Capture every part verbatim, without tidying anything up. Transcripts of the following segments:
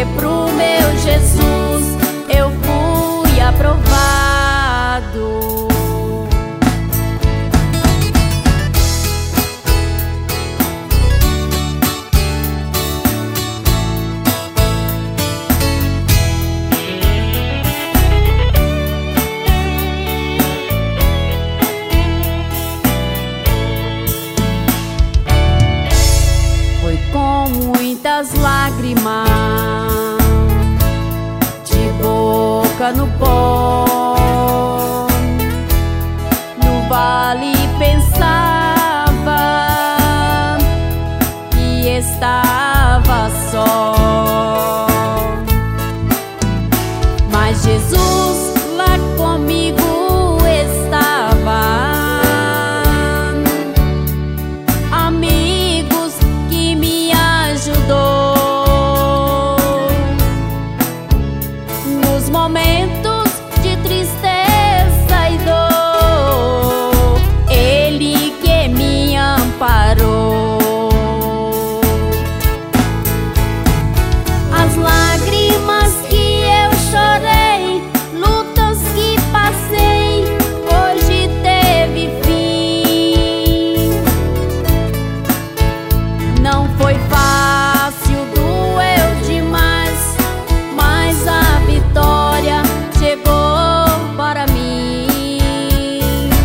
porque pro meu Jesus eu fui aprovado. Muitas lágrimas, de boca no pó, no vale pensava que estava só, mas Jesus lá comigo estava. Nos momentos de tristeza e dor, Ele que me amparou. As lágrimas que eu chorei, lutas que passei, hoje teve fim. Não foi fácil, doeu demais, mas a vitória chegou para mim.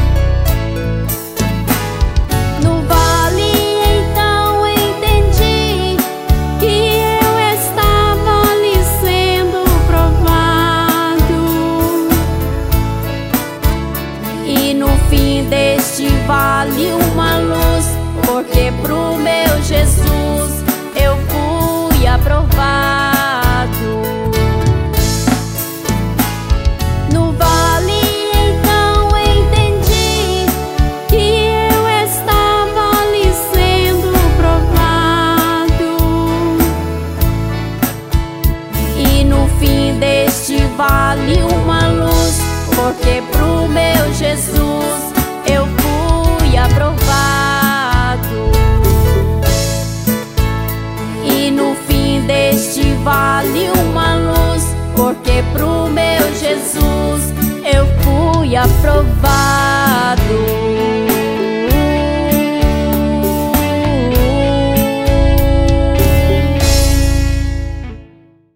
No vale então entendi que eu estava ali sendo provado, e no fim deste vale uma luz, porque pro meu Jesus eu fui aprovado. No vale então entendi que eu estava ali sendo provado, e no fim deste vale uma luz, porque pro meu Jesus eu fui aprovado. E no fim deste vale uma luz, porque pro meu Jesus eu fui aprovado.